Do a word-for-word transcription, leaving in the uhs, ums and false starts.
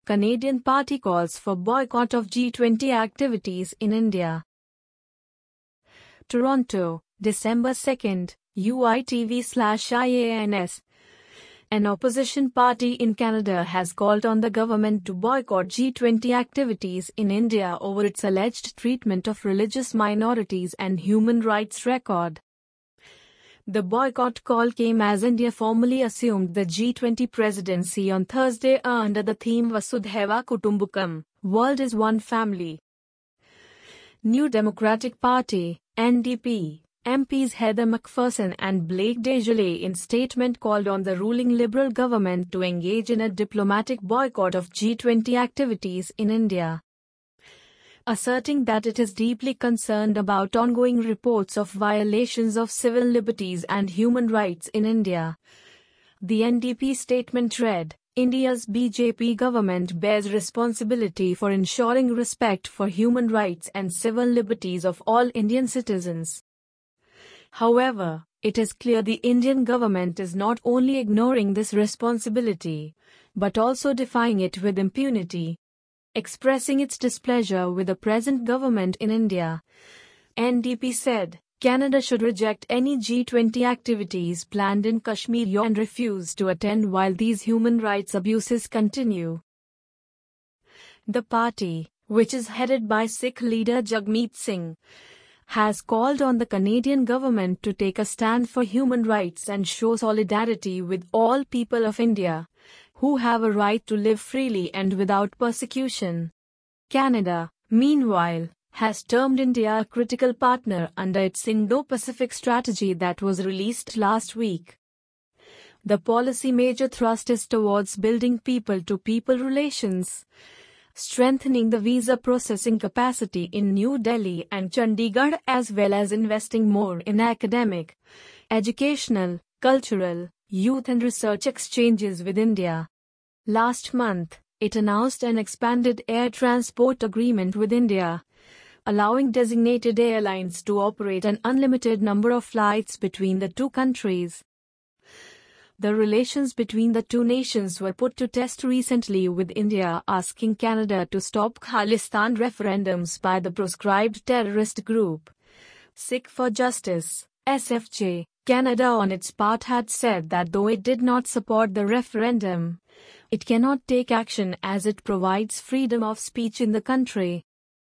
Canadian party calls for boycott of G twenty activities in India. Toronto, December second, U I T V slash I A N S. An opposition party in Canada has called on the government to boycott G twenty activities in India over its alleged treatment of religious minorities and human rights record. The boycott call came as India formally assumed the G twenty presidency on Thursday under the theme Vasudhaiva Kutumbakam, World is One Family. New Democratic Party, N D P, M Ps Heather McPherson and Blake Desjardins in statement called on the ruling Liberal government to engage in a diplomatic boycott of G twenty activities in India, asserting that it is deeply concerned about ongoing reports of violations of civil liberties and human rights in India. The N D P statement read, India's B J P government bears responsibility for ensuring respect for human rights and civil liberties of all Indian citizens. However, it is clear the Indian government is not only ignoring this responsibility, but also defying it with impunity. Expressing its displeasure with the present government in India, N D P said, Canada should reject any G twenty activities planned in Kashmir and refuse to attend while these human rights abuses continue. The party, which is headed by Sikh leader Jagmeet Singh, has called on the Canadian government to take a stand for human rights and show solidarity with all people of India, who have a right to live freely and without persecution. Canada, meanwhile, has termed India a critical partner under its Indo-Pacific strategy that was released last week. The policy major thrust is towards building people-to-people relations, strengthening the visa processing capacity in New Delhi and Chandigarh as well as investing more in academic, educational, cultural, youth and research exchanges with India. Last month, it announced an expanded air transport agreement with India, allowing designated airlines to operate an unlimited number of flights between the two countries. The relations between the two nations were put to test recently with India asking Canada to stop Khalistan referendums by the proscribed terrorist group Sikh for Justice, S F J. Canada on its part had said that though it did not support the referendum, it cannot take action as it provides freedom of speech in the country.